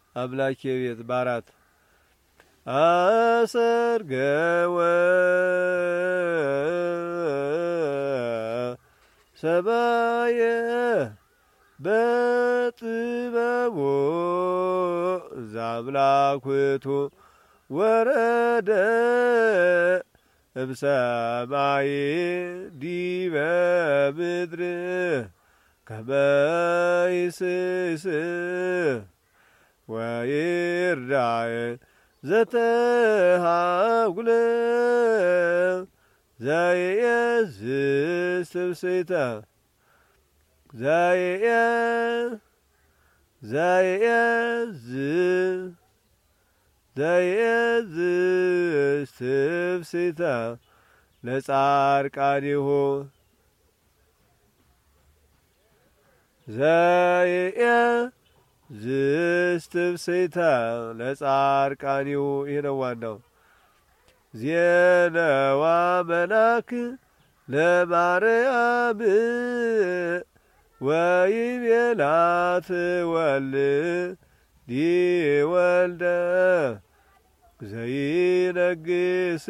አምላኬ ቤት ባራት አሰርገወ ሰማየ በጥበቦ ዛምላኩቱ ወረደ እምሰማይ ዲበ ምድር ከመ ይስስ ወይርዳእ ዘተሃጉለ ዘየዝስ ትብስይተ ዘየዝስ ትብስይተ ለጻድቃኒሁ ዘየዝስ ትብስይተ ለጻድቃኒሁ። ይህ ነው ዋናው። ዜነዋ መላክ ለማርያም ወይቤላት ወልዲ ወልደ ዘይነግስ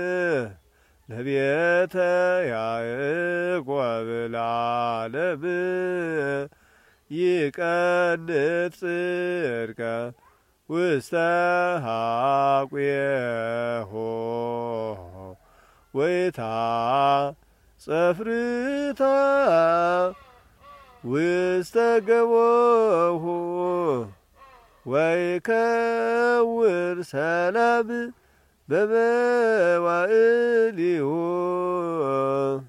ለቤተ ያዕቆብ ለዓለም ይቀንት ጽድቀ ውስተ ሐቁየሆ ወይታ ጸፍርታ ውስተ ገቦሁ ወይከውን ሰላም በመዋዕሊሁ